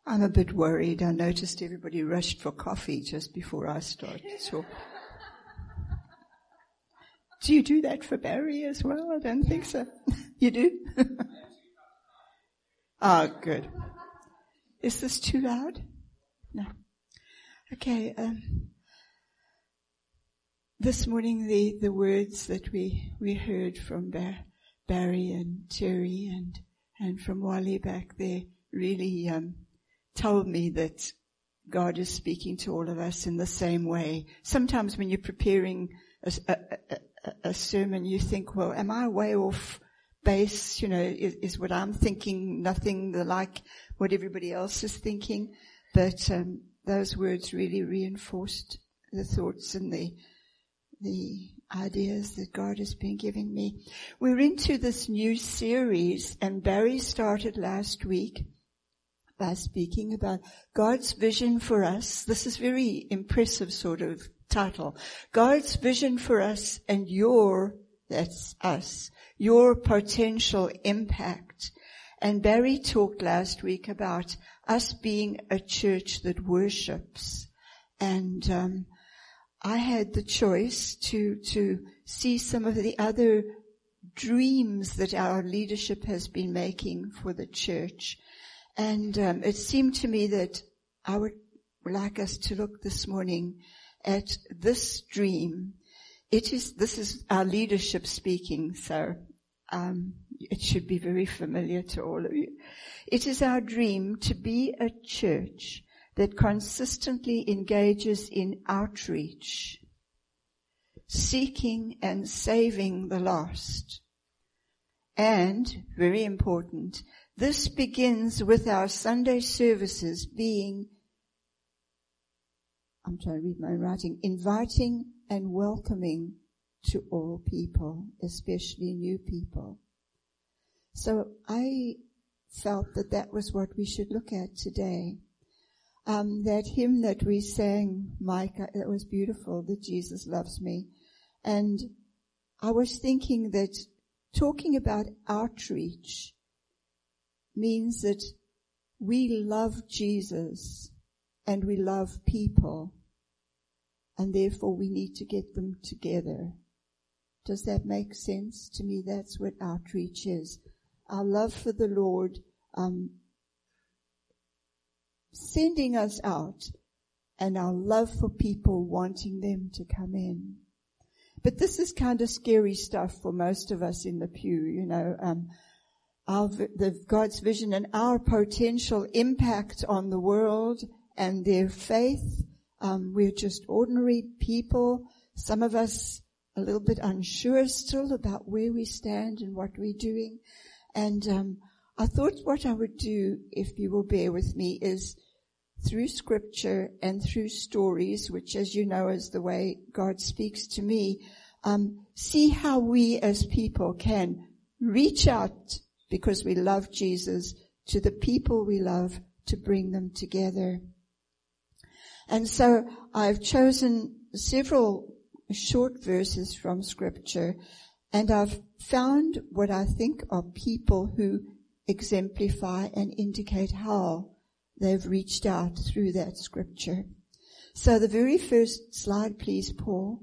I'm a bit worried. I noticed everybody rushed for coffee just before I started. So, do you do that for Barry as well? I don't think so. You do? Oh, good. Is this too loud? No. Okay. This morning, the words that we heard from Barry and Terry and from Wally back there really told me that God is speaking to all of us in the same way. Sometimes when you're preparing a sermon, you think, well, am I way off base? You know, is what I'm thinking nothing like what everybody else is thinking? But those words really reinforced the thoughts and the ideas that God has been giving me. We're into this new series, and Barry started last week by speaking about God's vision for us. This is very impressive sort of title. God's vision for us and that's us, your potential impact. And Barry talked last week about us being a church that worships. And I had the choice to see some of the other dreams that our leadership has been making for the church. And it seemed to me that I would like us to look this morning at this dream. This is our leadership speaking, so it should be very familiar to all of you. It is our dream to be a church that consistently engages in outreach, seeking and saving the lost. And, very important, this begins with our Sunday services being, I'm trying to read my own writing, inviting and welcoming to all people, especially new people. So I felt that was what we should look at today. That hymn that we sang, Micah, that was beautiful, that Jesus loves me. And I was thinking that talking about outreach means that we love Jesus and we love people, and therefore we need to get them together. Does that make sense? To me, that's what outreach is. Our love for the Lord, sending us out, and our love for people, wanting them to come in. But this is kind of scary stuff for most of us in the pew, you know, God's vision and our potential impact on the world and their faith. We're just ordinary people. Some of us a little bit unsure still about where we stand and what we're doing. And I thought what I would do, if you will bear with me, is through scripture and through stories, which, as you know, is the way God speaks to me, see how we as people can reach out, because we love Jesus, to the people we love, to bring them together. And so I've chosen several short verses from scripture, and I've found what I think are people who exemplify and indicate how they've reached out through that scripture. So the very first slide, please, Paul,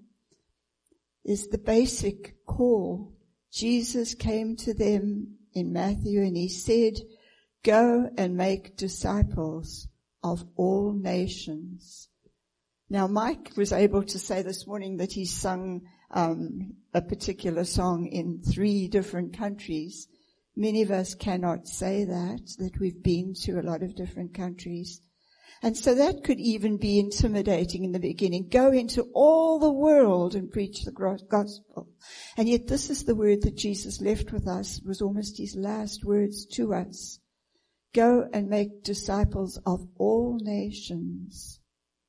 is the basic call. Jesus came to them in Matthew and he said, "Go and make disciples of all nations." Now, Mike was able to say this morning that he sung a particular song in 3 different countries. Many of us cannot say that we've been to a lot of different countries. And so that could even be intimidating in the beginning. Go into all the world and preach the gospel. And yet this is the word that Jesus left with us. It was almost his last words to us. Go and make disciples of all nations.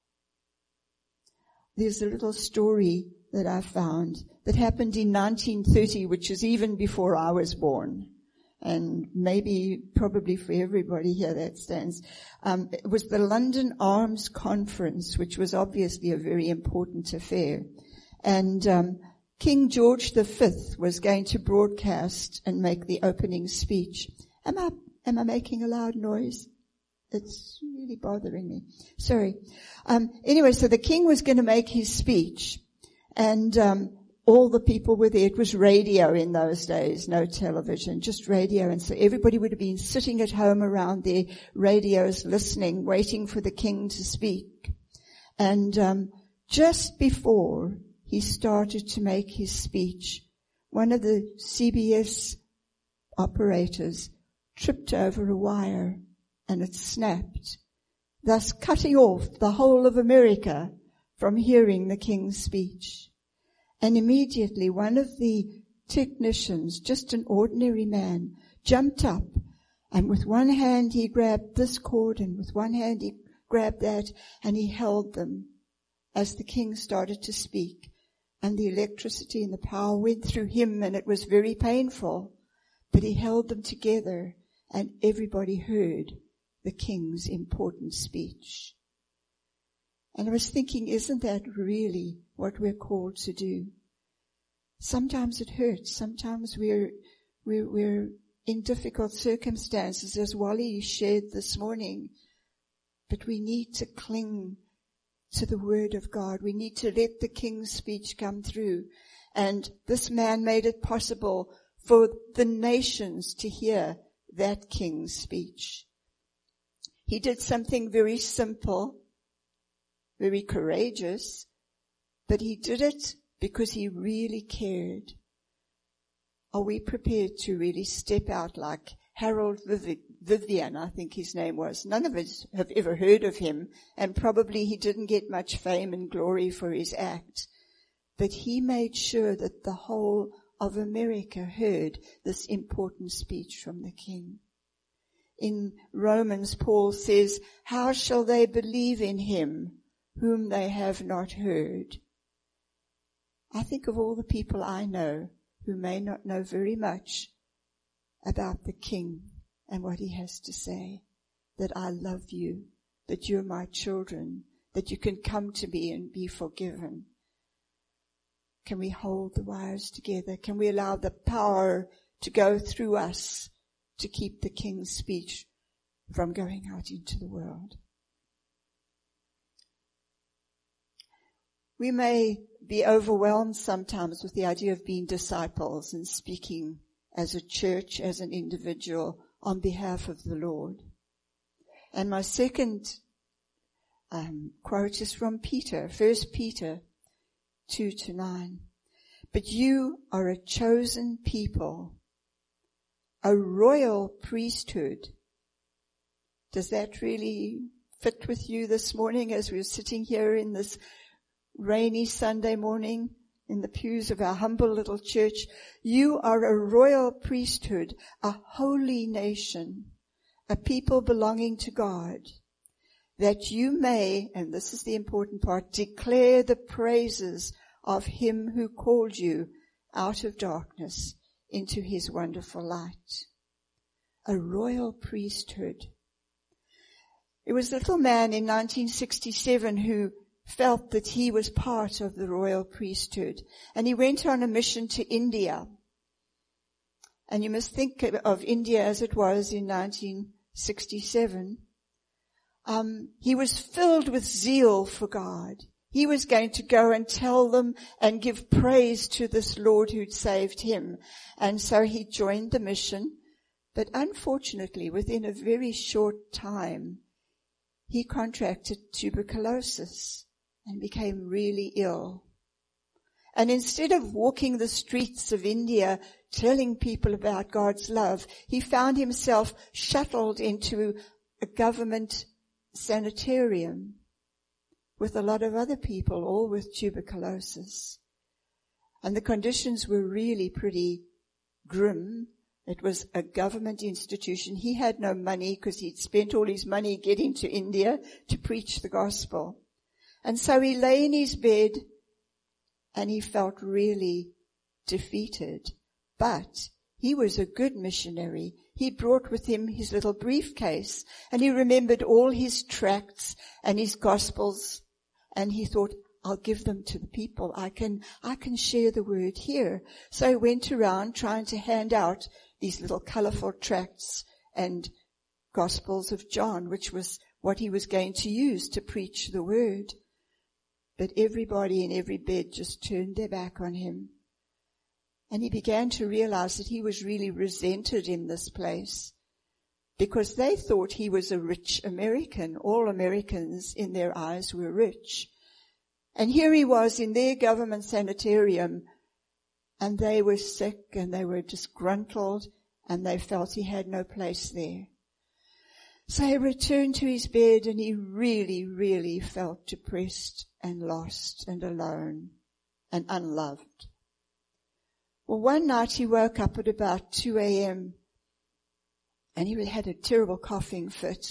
There's a little story that I found that happened in 1930, which is even before I was born. And probably for everybody here that stands. It was the London Arms Conference, which was obviously a very important affair. And King George V was going to broadcast and make the opening speech. Am I making a loud noise? It's really bothering me. Sorry. Anyway, so the king was going to make his speech, and all the people were there. It was radio in those days, no television, just radio. And so everybody would have been sitting at home around their radios listening, waiting for the king to speak. And just before he started to make his speech, one of the CBS operators tripped over a wire and it snapped, thus cutting off the whole of America from hearing the king's speech. And immediately one of the technicians, just an ordinary man, jumped up, and with one hand he grabbed this cord and with one hand he grabbed that, and he held them as the king started to speak. And the electricity and the power went through him, and it was very painful. But he held them together, and everybody heard the king's important speech. And I was thinking, isn't that really what we're called to do? Sometimes it hurts. Sometimes we're in difficult circumstances, as Wally shared this morning. But we need to cling to the word of God. We need to let the king's speech come through. And this man made it possible for the nations to hear that king's speech. He did something very simple, very courageous, but he did it because he really cared. Are we prepared to really step out like Harold Vivian, I think his name was? None of us have ever heard of him, and probably he didn't get much fame and glory for his act. But he made sure that the whole of America heard this important speech from the king. In Romans, Paul says, "How shall they believe in him whom they have not heard?" I think of all the people I know who may not know very much about the king and what he has to say, that I love you, that you're my children, that you can come to me and be forgiven. Can we hold the wires together? Can we allow the power to go through us to keep the king's speech from going out into the world? We may be overwhelmed sometimes with the idea of being disciples and speaking as a church, as an individual, on behalf of the Lord. And my second quote is from Peter, 1 Peter 2-9. "But you are a chosen people, a royal priesthood." Does that really fit with you this morning as we're sitting here in this rainy Sunday morning in the pews of our humble little church? You are a royal priesthood, a holy nation, a people belonging to God, that you may, and this is the important part, declare the praises of him who called you out of darkness into his wonderful light. A royal priesthood. It was a little man in 1967 who felt that he was part of the royal priesthood. And he went on a mission to India. And you must think of India as it was in 1967. He was filled with zeal for God. He was going to go and tell them and give praise to this Lord who'd saved him. And so he joined the mission. But unfortunately, within a very short time, he contracted tuberculosis and became really ill. And instead of walking the streets of India telling people about God's love, he found himself shuttled into a government sanitarium with a lot of other people, all with tuberculosis. And the conditions were really pretty grim. It was a government institution. He had no money because he'd spent all his money getting to India to preach the gospel. And so he lay in his bed and he felt really defeated. But he was a good missionary. He brought with him his little briefcase and he remembered all his tracts and his gospels. And he thought, I'll give them to the people. I can share the word here. So he went around trying to hand out these little colorful tracts and Gospels of John, which was what he was going to use to preach the word. But everybody in every bed just turned their back on him. And he began to realize that he was really resented in this place because they thought he was a rich American. All Americans in their eyes were rich. And here he was in their government sanitarium, and they were sick and they were disgruntled and they felt he had no place there. So he returned to his bed and he really, really felt depressed and lost and alone and unloved. Well, one night he woke up at about 2 a.m. and he had a terrible coughing fit.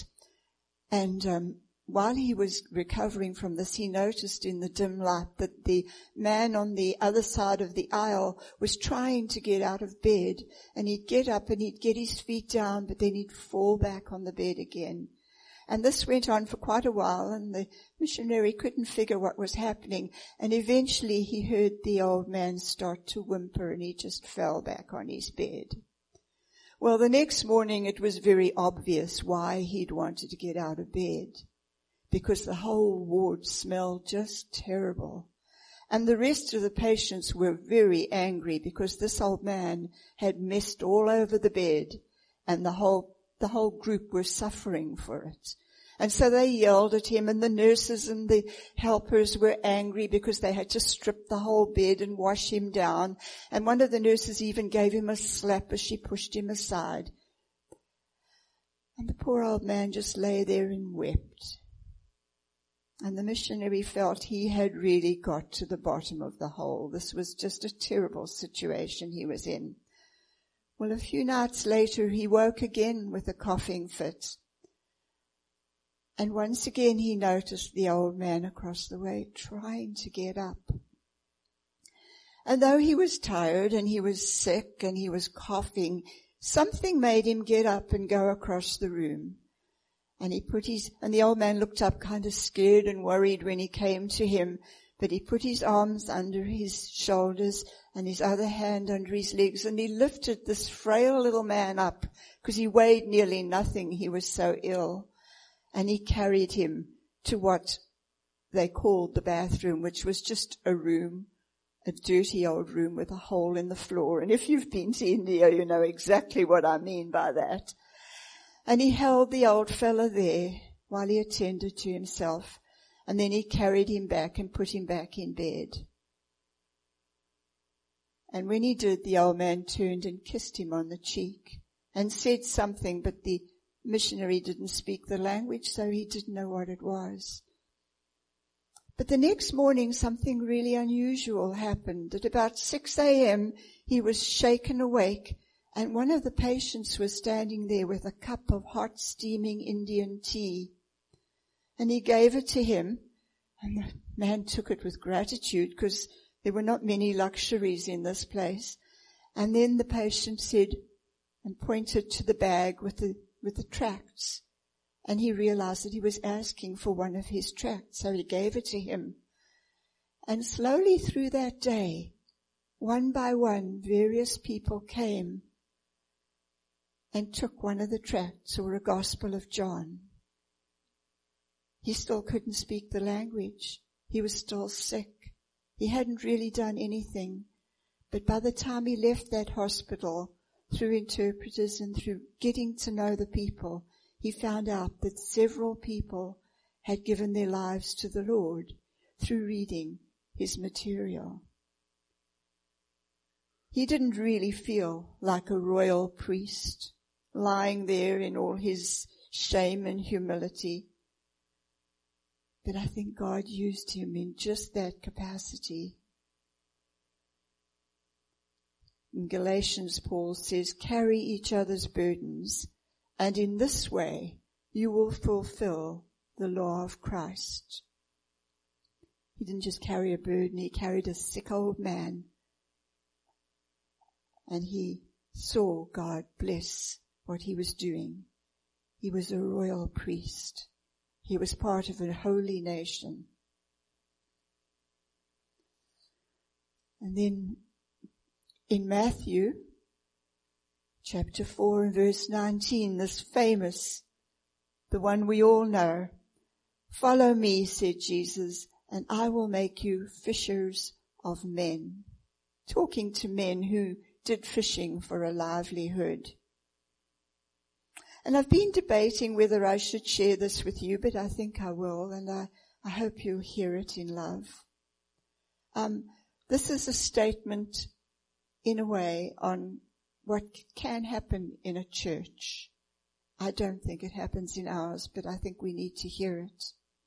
And while he was recovering from this, he noticed in the dim light that the man on the other side of the aisle was trying to get out of bed. And he'd get up and he'd get his feet down, but then he'd fall back on the bed again. And this went on for quite a while, and the missionary couldn't figure what was happening. And eventually he heard the old man start to whimper, and he just fell back on his bed. Well, the next morning it was very obvious why he'd wanted to get out of bed, because the whole ward smelled just terrible. And the rest of the patients were very angry because this old man had messed all over the bed, and the whole group were suffering for it. And so they yelled at him, and the nurses and the helpers were angry because they had to strip the whole bed and wash him down. And one of the nurses even gave him a slap as she pushed him aside. And the poor old man just lay there and wept. And the missionary felt he had really got to the bottom of the hole. This was just a terrible situation he was in. Well, a few nights later, he woke again with a coughing fit. And once again, he noticed the old man across the way trying to get up. And though he was tired and he was sick and he was coughing, something made him get up and go across the room. And the old man looked up kind of scared and worried when he came to him, but he put his arms under his shoulders and his other hand under his legs, and he lifted this frail little man up because he weighed nearly nothing. He was so ill. And he carried him to what they called the bathroom, which was just a room, a dirty old room with a hole in the floor. And if you've been to India, you know exactly what I mean by that. And he held the old fella there while he attended to himself. And then he carried him back and put him back in bed. And when he did, the old man turned and kissed him on the cheek and said something, but the missionary didn't speak the language, so he didn't know what it was. But the next morning, something really unusual happened. At about 6 a.m., he was shaken awake, and one of the patients was standing there with a cup of hot, steaming Indian tea. And he gave it to him, and the man took it with gratitude because there were not many luxuries in this place. And then the patient said and pointed to the bag with the tracts. And he realized that he was asking for one of his tracts, so he gave it to him. And slowly through that day, one by one, various people came and took one of the tracts or a Gospel of John. He still couldn't speak the language. He was still sick. He hadn't really done anything. But by the time he left that hospital, through interpreters and through getting to know the people, he found out that several people had given their lives to the Lord through reading his material. He didn't really feel like a royal priest, lying there in all his shame and humility. But I think God used him in just that capacity. In Galatians, Paul says, carry each other's burdens, and in this way you will fulfill the law of Christ. He didn't just carry a burden, he carried a sick old man. And he saw God bless what he was doing. He was a royal priest. He was part of a holy nation. And then in Matthew chapter 4 and verse 19, this famous the one we all know. Follow me, said Jesus, and I will make you fishers of men. Talking to men who did fishing for a livelihood. And I've been debating whether I should share this with you, but I think I will, and I hope you'll hear it in love. This is a statement, in a way, on what can happen in a church. I don't think it happens in ours, but I think we need to hear it.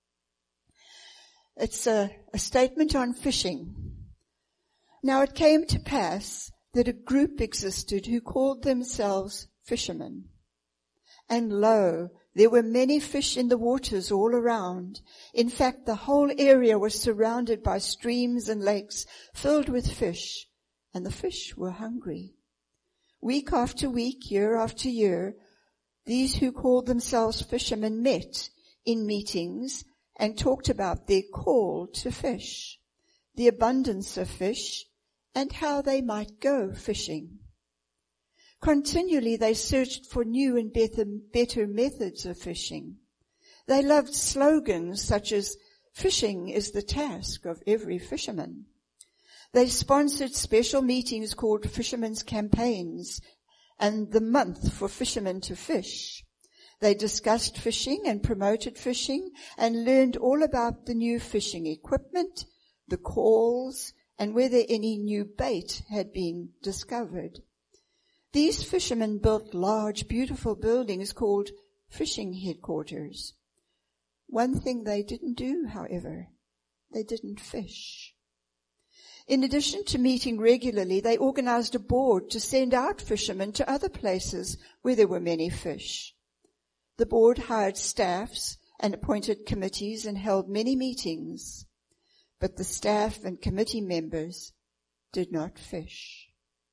It's a statement on fishing. Now it came to pass that a group existed who called themselves fishermen. And lo, there were many fish in the waters all around. In fact, the whole area was surrounded by streams and lakes filled with fish, and the fish were hungry. Week after week, year after year, these who called themselves fishermen met in meetings and talked about their call to fish, the abundance of fish, and how they might go fishing. Continually they searched for new and better methods of fishing. They loved slogans such as, "Fishing is the task of every fisherman." They sponsored special meetings called Fishermen's Campaigns and the Month for Fishermen to Fish. They discussed fishing and promoted fishing and learned all about the new fishing equipment, the calls, and whether any new bait had been discovered. These fishermen built large, beautiful buildings called fishing headquarters. One thing they didn't do, however, they didn't fish. In addition to meeting regularly, they organized a board to send out fishermen to other places where there were many fish. The board hired staffs and appointed committees and held many meetings, but the staff and committee members did not fish.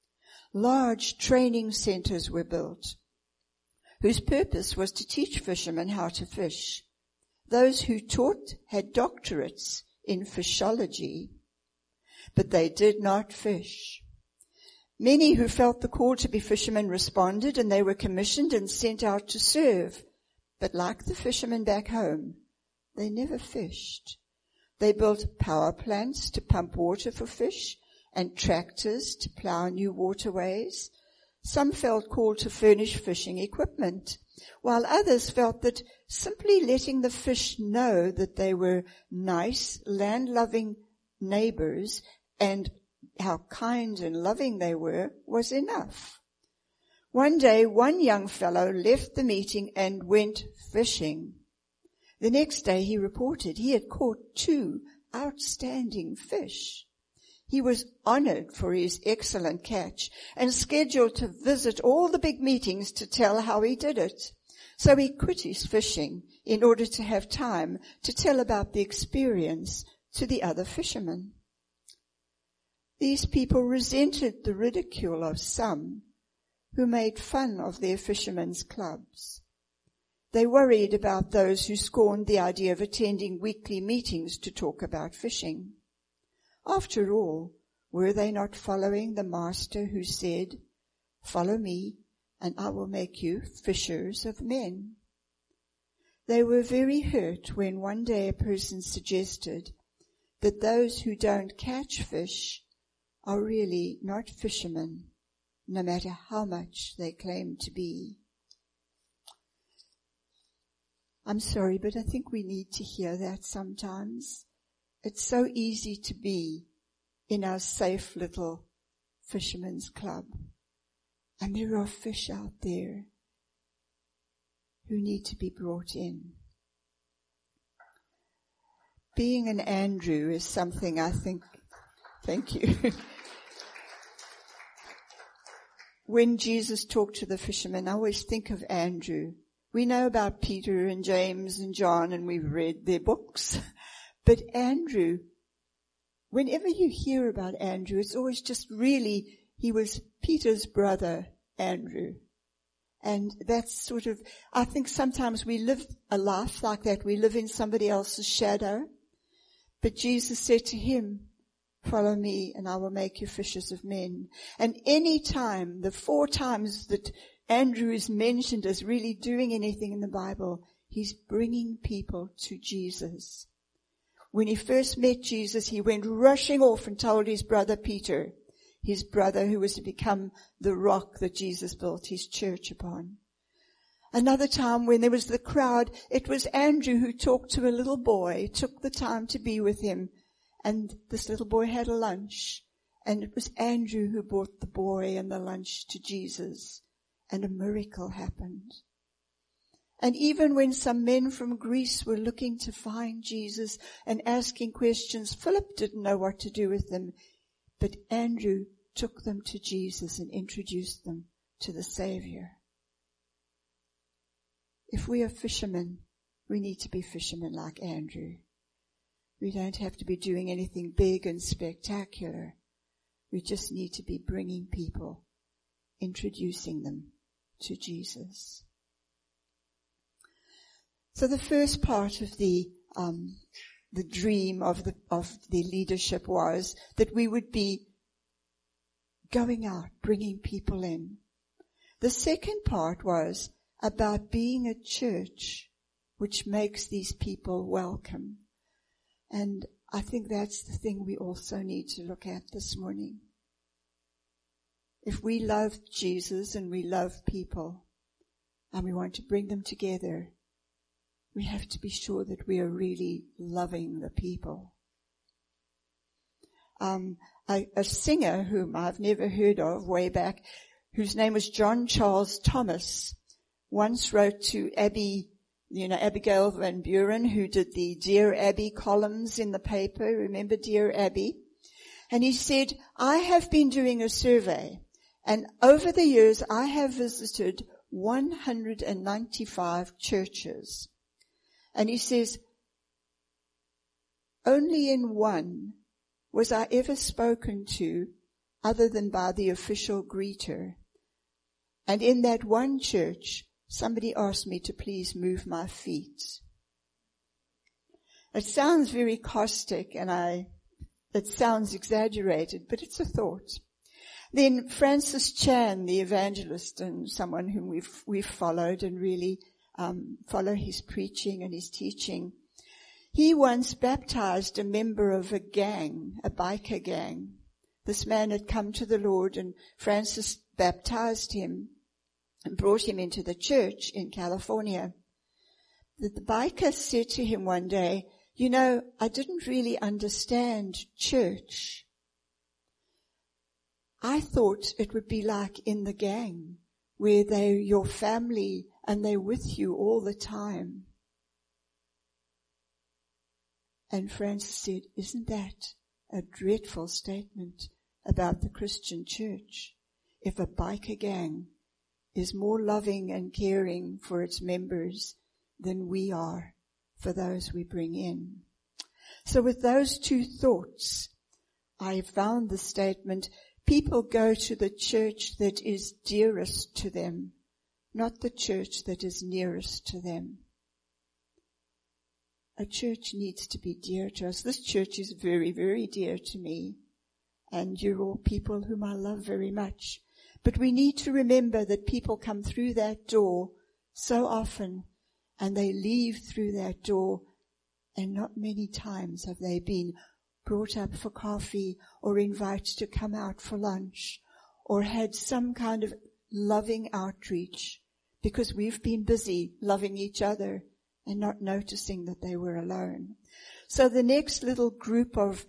Large training centers were built, whose purpose was to teach fishermen how to fish. Those who taught had doctorates in fishology, but they did not fish. Many who felt the call to be fishermen responded, and they were commissioned and sent out to serve. But like the fishermen back home, they never fished. They built power plants to pump water for fish and tractors to plow new waterways. Some felt called to furnish fishing equipment, while others felt that simply letting the fish know that they were nice, land-loving neighbors and how kind and loving they were was enough. One day, one young fellow left the meeting and went fishing. The next day he reported he had caught 2 outstanding fish. He was honored for his excellent catch and scheduled to visit all the big meetings to tell how he did it. So he quit his fishing in order to have time to tell about the experience to the other fishermen. These people resented the ridicule of some who made fun of their fishermen's clubs. They worried about those who scorned the idea of attending weekly meetings to talk about fishing. After all, were they not following the Master who said, "Follow me, and I will make you fishers of men"? They were very hurt when one day a person suggested that those who don't catch fish are really not fishermen, no matter how much they claim to be. I'm sorry, but I think we need to hear that sometimes. It's so easy to be in our safe little fisherman's club. And there are fish out there who need to be brought in. Being an Andrew is something I think, thank you. When Jesus talked to the fishermen, I always think of Andrew. We know about Peter and James and John, and we've read their books. But Andrew, whenever you hear about Andrew, it's always just really, he was Peter's brother, Andrew. And that's sort of, I think sometimes we live a life like that. We live in somebody else's shadow. But Jesus said to him, "Follow me and I will make you fishers of men." And any time, the 4 times that Andrew is mentioned as really doing anything in the Bible, He's bringing people to Jesus. When he first met Jesus, he went rushing off and told his brother Peter, his brother who was to become the rock that Jesus built his church upon. Another time when there was the crowd, it was Andrew who talked to a little boy, took the time to be with him, and this little boy had a lunch, and it was Andrew who brought the boy and the lunch to Jesus, and a miracle happened. And even when some men from Greece were looking to find Jesus and asking questions, Philip didn't know what to do with them, but Andrew took them to Jesus and introduced them to the Savior. If we are fishermen, we need to be fishermen like Andrew. We don't have to be doing anything big and spectacular. We just need to be bringing people, introducing them to Jesus. So the first part of the dream of the leadership was that we would be going out, bringing people in. The second part was about being a church which makes these people welcome. And I think that's the thing we also need to look at this morning. If we love Jesus and we love people and we want to bring them together, we have to be sure that we are really loving the people. A singer whom I've never heard of way back, whose name was John Charles Thomas, once wrote to Abigail Van Buren, who did the Dear Abby columns in the paper. Remember Dear Abby? And he said, I have been doing a survey, and over the years I have visited 195 churches. And he says, only in one was I ever spoken to other than by the official greeter. And in that one church, somebody asked me to please move my feet. It sounds very caustic and it sounds exaggerated, but it's a thought. Then Francis Chan, the evangelist and someone whom we've followed and really follow his preaching and his teaching. He once baptized a member of a gang, a biker gang. This man had come to the Lord and Francis baptized him and brought him into the church in California. The biker said to him one day, you know, I didn't really understand church. I thought it would be like in the gang, where they're your family and they're with you all the time. And Francis said, isn't that a dreadful statement about the Christian church? If a biker gang is more loving and caring for its members than we are for those we bring in. So with those two thoughts, I found the statement, people go to the church that is dearest to them, not the church that is nearest to them. A church needs to be dear to us. This church is very, very dear to me. And you're all people whom I love very much. But we need to remember that people come through that door so often and they leave through that door, and not many times have they been brought up for coffee or invited to come out for lunch or had some kind of loving outreach, because we've been busy loving each other and not noticing that they were alone. So the next little group of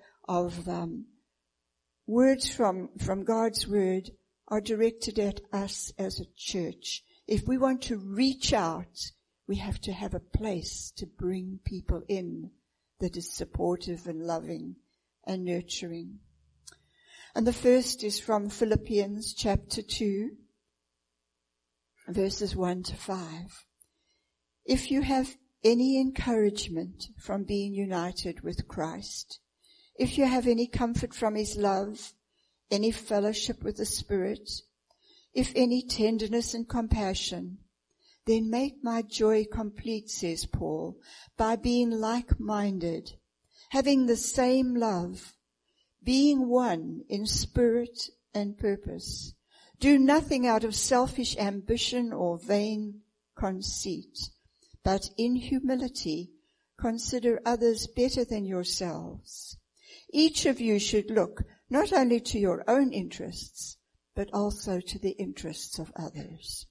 words from God's word are directed at us as a church. If we want to reach out, we have to have a place to bring people in that is supportive and loving and nurturing. And the first is from Philippians chapter 2, verses 1 to 5. If you have any encouragement from being united with Christ, if you have any comfort from his love, any fellowship with the Spirit, if any tenderness and compassion, then make my joy complete, says Paul, by being like-minded, having the same love, being one in spirit and purpose. Do nothing out of selfish ambition or vain conceit, but in humility consider others better than yourselves. Each of you should look not only to your own interests, but also to the interests of others.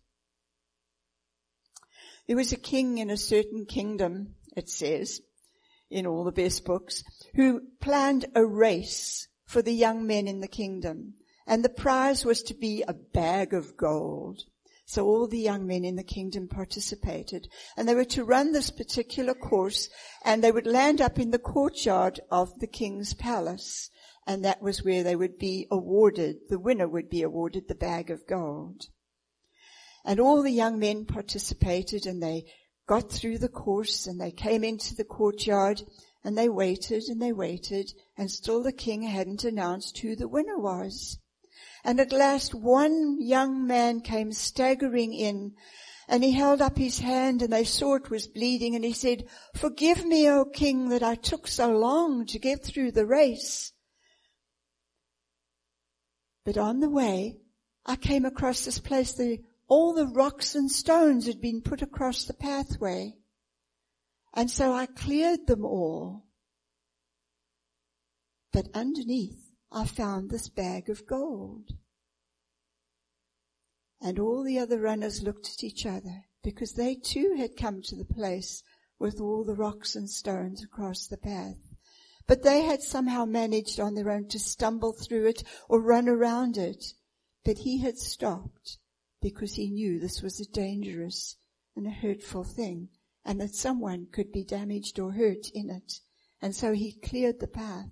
There was a king in a certain kingdom, it says, in all the best books, who planned a race for the young men in the kingdom. And the prize was to be a bag of gold. So all the young men in the kingdom participated. And they were to run this particular course, and they would land up in the courtyard of the king's palace. And that was where they would be awarded, the winner would be awarded the bag of gold. And all the young men participated, and they got through the course, and they came into the courtyard, and they waited, and still the king hadn't announced who the winner was. And at last one young man came staggering in, and he held up his hand, and they saw it was bleeding, and he said, "Forgive me, O king, that I took so long to get through the race. But on the way, I came across this place. All the rocks and stones had been put across the pathway. And so I cleared them all. But underneath, I found this bag of gold." And all the other runners looked at each other, because they too had come to the place with all the rocks and stones across the path. But they had somehow managed on their own to stumble through it or run around it. But he had stopped because he knew this was a dangerous and a hurtful thing, and that someone could be damaged or hurt in it. And so he cleared the path.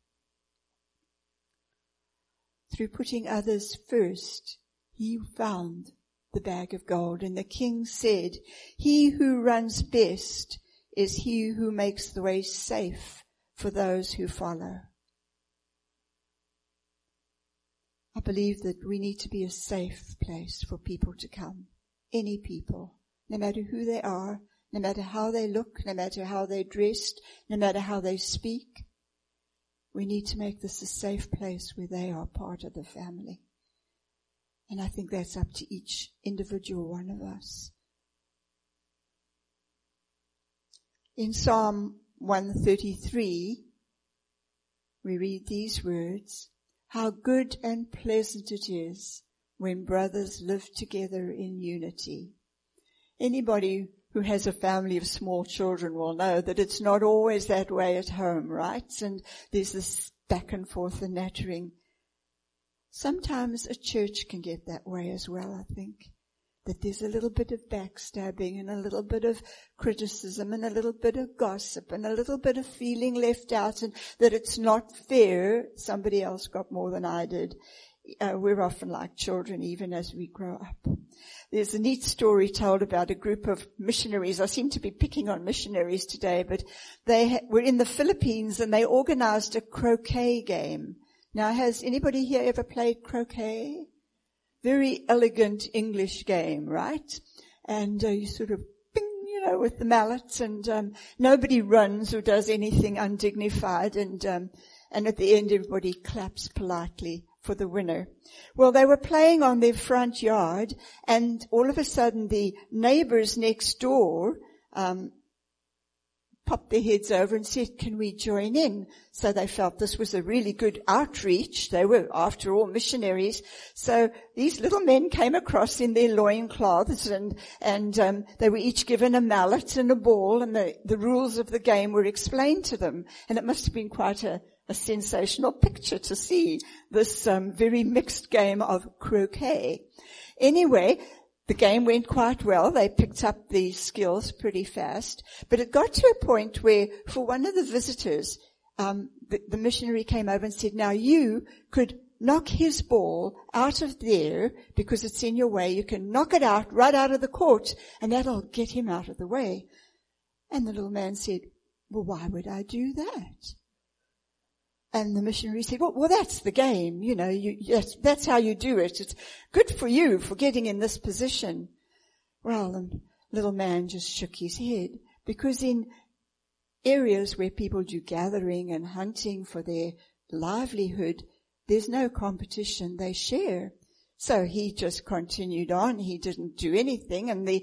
Through putting others first, he found the bag of gold. And the king said, "He who runs best is he who makes the way safe for those who follow." I believe that we need to be a safe place for people to come. Any people, no matter who they are, no matter how they look, no matter how they're dressed, no matter how they speak. We need to make this a safe place where they are part of the family. And I think that's up to each individual one of us. In Psalm 133, we read these words, "How good and pleasant it is when brothers live together in unity." Anybody who has a family of small children will know that it's not always that way at home, right? And there's this back and forth and nattering. Sometimes a church can get that way as well, I think. That there's a little bit of backstabbing and a little bit of criticism and a little bit of gossip and a little bit of feeling left out, and that it's not fair. Somebody else got more than I did. We're often like children even as we grow up. There's a neat story told about a group of missionaries. I seem to be picking on missionaries today, but they were in the Philippines and they organized a croquet game. Now, has anybody here ever played croquet? Very elegant English game, right? And you sort of bing, with the mallets, and nobody runs or does anything undignified, and at the end everybody claps politely for the winner. Well, they were playing on their front yard, and all of a sudden the neighbors next door popped their heads over and said, "Can we join in?" So they felt this was a really good outreach. They were, after all, missionaries. So these little men came across in their loincloths, and they were each given a mallet and a ball, and the rules of the game were explained to them. And it must have been quite a sensational picture to see this very mixed game of croquet. Anyway, the game went quite well. They picked up the skills pretty fast. But it got to a point where, for one of the visitors, the missionary came over and said, "Now you could knock his ball out of there because it's in your way. You can knock it out right out of the court, and that'll get him out of the way." And the little man said, "Well, why would I do that?" And the missionary said, well, that's the game, that's how you do it. It's good for you for getting in this position. Well, the little man just shook his head, because in areas where people do gathering and hunting for their livelihood, there's no competition, they share. So he just continued on. He didn't do anything, and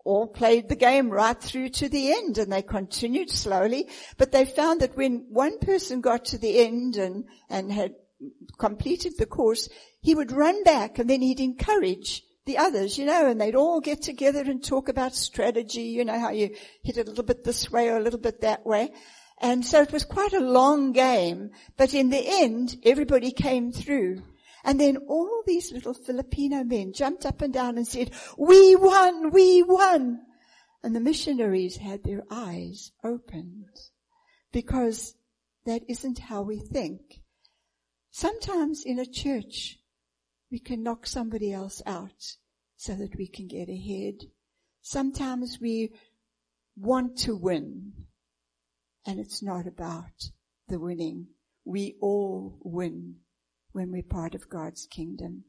all played the game right through to the end, and they continued slowly. But they found that when one person got to the end and had completed the course, he would run back and then he'd encourage the others, and they'd all get together and talk about strategy, how you hit it a little bit this way or a little bit that way. And so it was quite a long game, but in the end, everybody came through. And then all these little Filipino men jumped up and down and said, "We won, we won." And the missionaries had their eyes opened, because that isn't how we think. Sometimes in a church, we can knock somebody else out so that we can get ahead. Sometimes we want to win, and it's not about the winning. We all win when we're part of God's kingdom.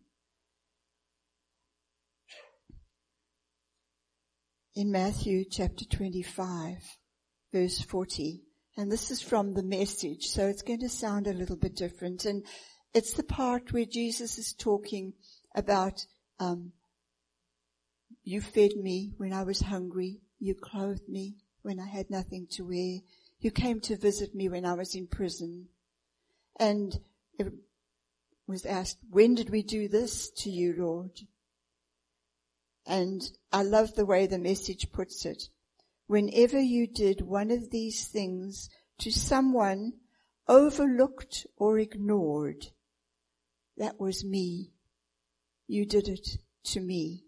In Matthew chapter 25, verse 40, and this is from the Message, so it's going to sound a little bit different. And it's the part where Jesus is talking about, you fed me when I was hungry. You clothed me when I had nothing to wear. You came to visit me when I was in prison. And it was asked, when did we do this to you, Lord? And I love the way the Message puts it. Whenever you did one of these things to someone overlooked or ignored, that was me. You did it to me.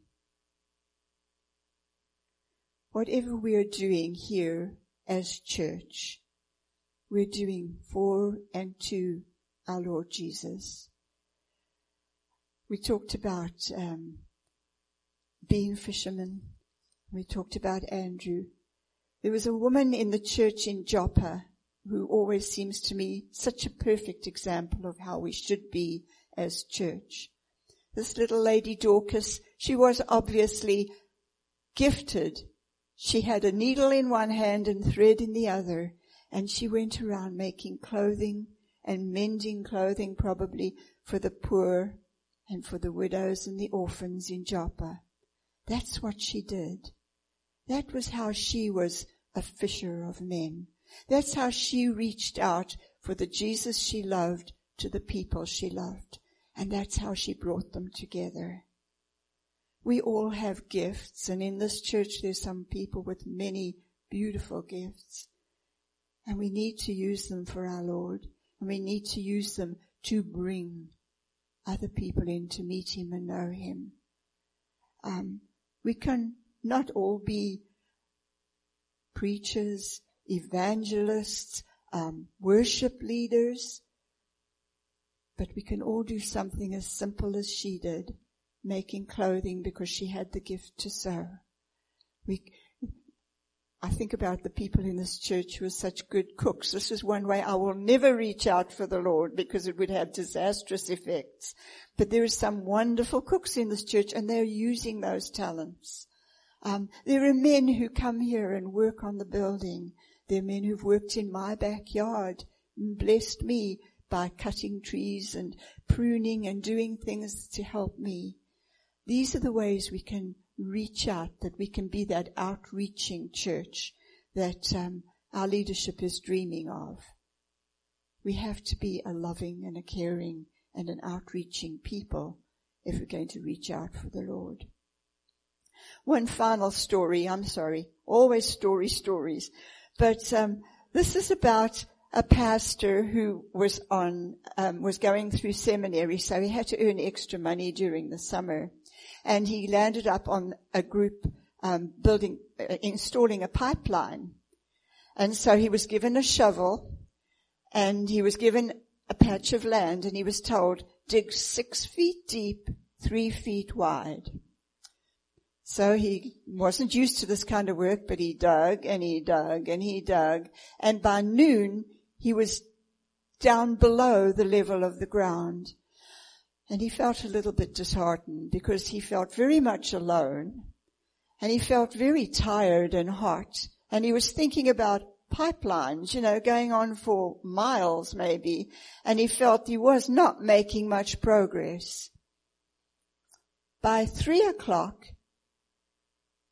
Whatever we are doing here as church, we're doing for and to our Lord Jesus. We talked about being fishermen. We talked about Andrew. There was a woman in the church in Joppa who always seems to me such a perfect example of how we should be as church. This little lady Dorcas, she was obviously gifted. She had a needle in one hand and thread in the other, and she went around making clothing and mending clothing probably for the poor and for the widows and the orphans in Joppa. That's what she did. That was how she was a fisher of men. That's how she reached out for the Jesus she loved to the people she loved. And that's how she brought them together. We all have gifts, and in this church there's some people with many beautiful gifts. And we need to use them for our Lord. And we need to use them to bring other people in to meet Him and know Him. We can not all be preachers, evangelists, worship leaders, but we can all do something as simple as she did, making clothing because she had the gift to sew. I think about the people in this church who are such good cooks. This is one way I will never reach out for the Lord because it would have disastrous effects. But there are some wonderful cooks in this church, and they're using those talents. There are men who come here and work on the building. There are men who've worked in my backyard and blessed me by cutting trees and pruning and doing things to help me. These are the ways we can reach out, that we can be that outreaching church that our leadership is dreaming of. We have to be a loving and a caring and an outreaching people if we're going to reach out for the Lord. One final story, always stories. But this is about a pastor who was going through seminary, so he had to earn extra money during the summer. And he landed up on a group installing a pipeline. And so he was given a shovel, and he was given a patch of land, and he was told, dig 6 feet deep, 3 feet wide. So he wasn't used to this kind of work, but he dug and he dug and he dug. And by noon, he was down below the level of the ground. And he felt a little bit disheartened because he felt very much alone. And he felt very tired and hot. And he was thinking about pipelines, going on for miles maybe. And he felt he was not making much progress. By 3 o'clock,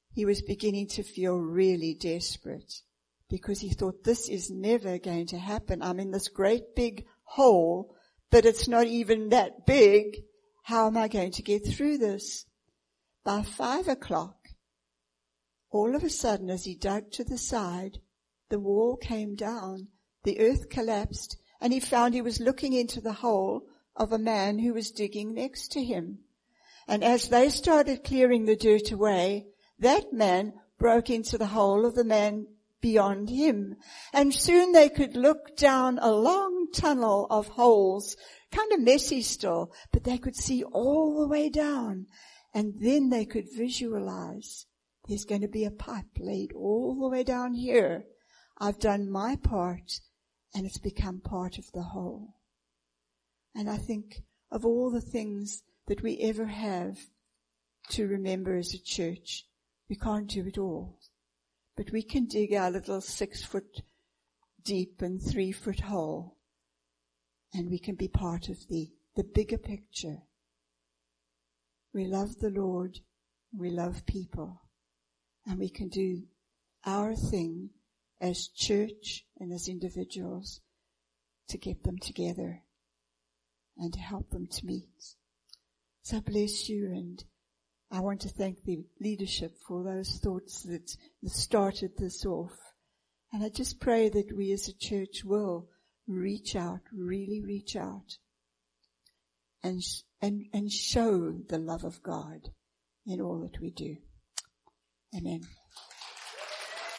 he was beginning to feel really desperate because he thought, this is never going to happen. I'm in this great big hole, but it's not even that big. How am I going to get through this? By 5 o'clock, all of a sudden, as he dug to the side, the wall came down, the earth collapsed, and he found he was looking into the hole of a man who was digging next to him. And as they started clearing the dirt away, that man broke into the hole of the man beyond him. And soon they could look down a long tunnel of holes, kind of messy still, but they could see all the way down. And then they could visualize, there's going to be a pipe laid all the way down here. I've done my part, and it's become part of the whole. And I think of all the things that we ever have to remember as a church, we can't do it all. But we can dig our little 6 foot deep and 3 foot hole, and we can be part of the bigger picture. We love the Lord, we love people, and we can do our thing as church and as individuals to get them together and to help them to meet. So bless you, and I want to thank the leadership for those thoughts that started this off. And I just pray that we as a church will reach out, really reach out, and show the love of God in all that we do. Amen.